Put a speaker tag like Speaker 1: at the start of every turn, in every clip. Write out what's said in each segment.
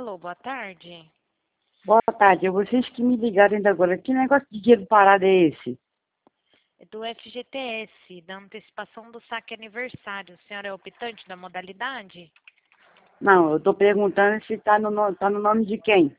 Speaker 1: Alô, boa tarde.
Speaker 2: Boa tarde, é vocês que me ligaram ainda agora. Que negócio de dinheiro parado é esse?
Speaker 1: É do FGTS, da antecipação do saque aniversário. O senhor é optante da modalidade?
Speaker 2: Não, eu tô perguntando se tá no nome de quem?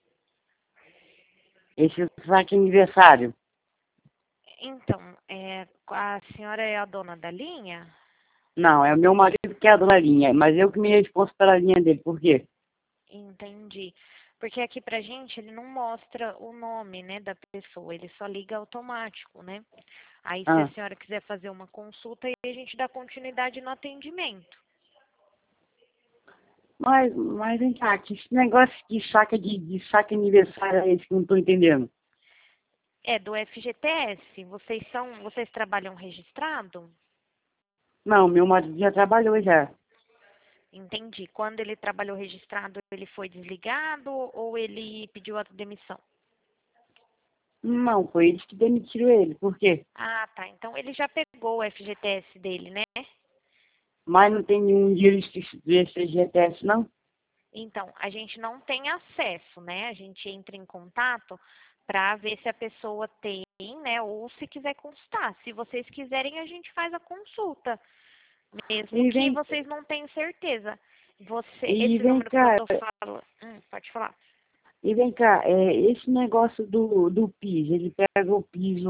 Speaker 2: Esse saque aniversário.
Speaker 1: Então, a senhora é a dona da linha?
Speaker 2: Não, é o meu marido que é a dona linha, mas eu que me respondo pela linha dele. Por quê?
Speaker 1: Entendi. Porque aqui pra gente ele não mostra o nome, né, da pessoa, ele só liga automático, né? Aí se a
Speaker 2: Ah,
Speaker 1: senhora quiser fazer uma consulta, aí a gente dá continuidade no atendimento.
Speaker 2: mas vem cá, que esse negócio de saque aniversário é esse que eu não tô entendendo.
Speaker 1: É do FGTS. Vocês trabalham registrado?
Speaker 2: Não, meu marido já trabalhou já.
Speaker 1: Entendi. Quando ele trabalhou registrado, ele foi desligado ou ele pediu a demissão?
Speaker 2: Não, foi eles que demitiram ele. Por quê?
Speaker 1: Ah, tá. Então ele já pegou o FGTS dele, né?
Speaker 2: Mas não tem nenhum dinheiro desse GTS, não?
Speaker 1: Então, a gente não tem acesso, né? A gente entra em contato para ver se a pessoa tem, né? Ou se quiser consultar. Se vocês quiserem, a gente faz a consulta, mesmo
Speaker 2: E
Speaker 1: que
Speaker 2: vem,
Speaker 1: vocês não tenham certeza.
Speaker 2: e
Speaker 1: Esse
Speaker 2: vem
Speaker 1: número que eu
Speaker 2: cá,
Speaker 1: tô falando, pode falar.
Speaker 2: esse negócio do PIS, ele pega o PIS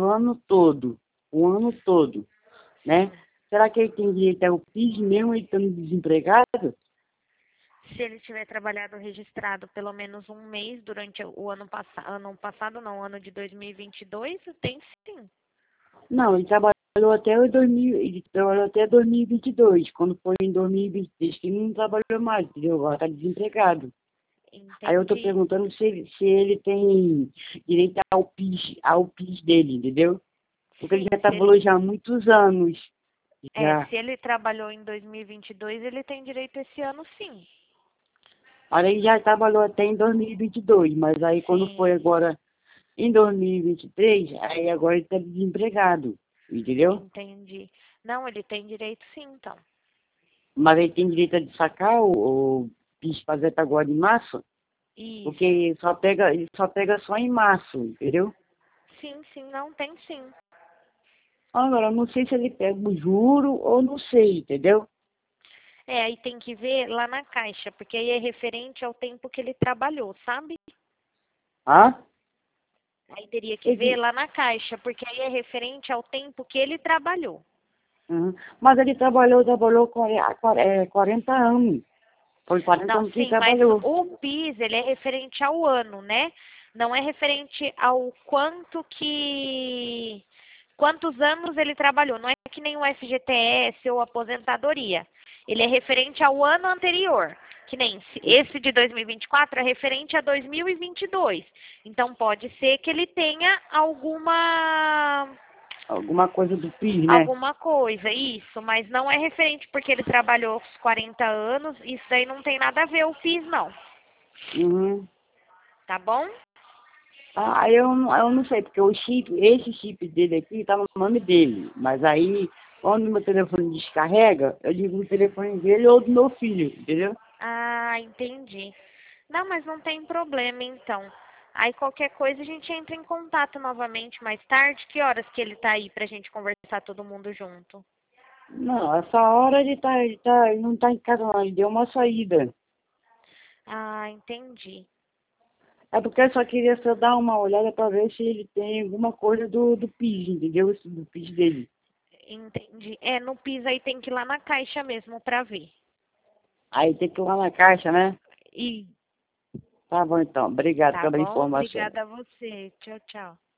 Speaker 2: o ano todo, né?
Speaker 1: Sim.
Speaker 2: Será que ele tem direito ao PIS mesmo ele estando desempregado?
Speaker 1: Se ele tiver trabalhado registrado pelo menos um mês durante o ano passado não, o ano de 2022, tem sim.
Speaker 2: Não, ele trabalhou até 2022, quando foi em 2023 que ele não trabalhou mais, entendeu? Agora está desempregado. Aí eu estou
Speaker 1: Entendi.
Speaker 2: perguntando se ele tem direito ao PIS dele, entendeu? Porque ele
Speaker 1: Sim,
Speaker 2: já trabalhou já há muitos anos, já.
Speaker 1: se ele trabalhou em 2022, ele tem direito esse ano sim.
Speaker 2: Aí ele já trabalhou até em 2022, mas aí quando foi
Speaker 1: Sim,
Speaker 2: agora em 2023, aí agora ele está desempregado, entendeu?
Speaker 1: entendi. Não, ele tem direito sim, então.
Speaker 2: Mas ele tem direito de sacar o PIS fazer agora em março, porque
Speaker 1: Isso.
Speaker 2: ele só pega só em março, entendeu?
Speaker 1: Sim, sim, não tem sim.
Speaker 2: Agora, eu não sei se ele pega o juro ou não sei, entendeu?
Speaker 1: Aí tem que ver lá na caixa, porque aí é referente ao tempo que ele trabalhou, sabe?
Speaker 2: Ah?
Speaker 1: Aí teria que ver
Speaker 2: Ele,
Speaker 1: lá na caixa, porque aí é referente ao tempo que ele trabalhou.
Speaker 2: uhum. Mas ele trabalhou 40 anos. Foi 40
Speaker 1: Não,
Speaker 2: anos que ele
Speaker 1: sim, mas
Speaker 2: trabalhou.
Speaker 1: o PIS, ele é referente ao ano, né? Não é referente ao quantos anos ele trabalhou. Não é que nem o FGTS ou aposentadoria. Ele é referente ao ano anterior. Que nem esse de 2024 é referente a 2022. Então pode ser que ele tenha
Speaker 2: Alguma coisa do PIS, né?
Speaker 1: alguma coisa, isso, mas não é referente porque ele trabalhou os 40 anos, isso daí não tem nada a ver o PIS, não,
Speaker 2: Uhum.
Speaker 1: tá bom?
Speaker 2: Ah, eu não sei, porque esse chip dele aqui tá no nome dele. Mas aí, quando meu telefone descarrega, eu ligo no telefone dele ou do meu filho, entendeu?
Speaker 1: Ah, entendi. Não, mas não tem problema, então. Aí qualquer coisa a gente entra em contato novamente mais tarde. Que horas que ele tá aí pra gente conversar todo mundo junto?
Speaker 2: Não, essa hora ele não tá em casa não, ele deu uma saída.
Speaker 1: Ah, entendi.
Speaker 2: É porque eu só queria só dar uma olhada para ver se ele tem alguma coisa do PIS, entendeu? Do PIS dele.
Speaker 1: Entendi. No PIS aí tem que ir lá na caixa mesmo pra ver.
Speaker 2: Aí tem que ir lá na caixa, né?
Speaker 1: E
Speaker 2: Tá bom então, obrigado
Speaker 1: tá
Speaker 2: pela
Speaker 1: bom?
Speaker 2: informação.
Speaker 1: Obrigada a você. Tchau, tchau.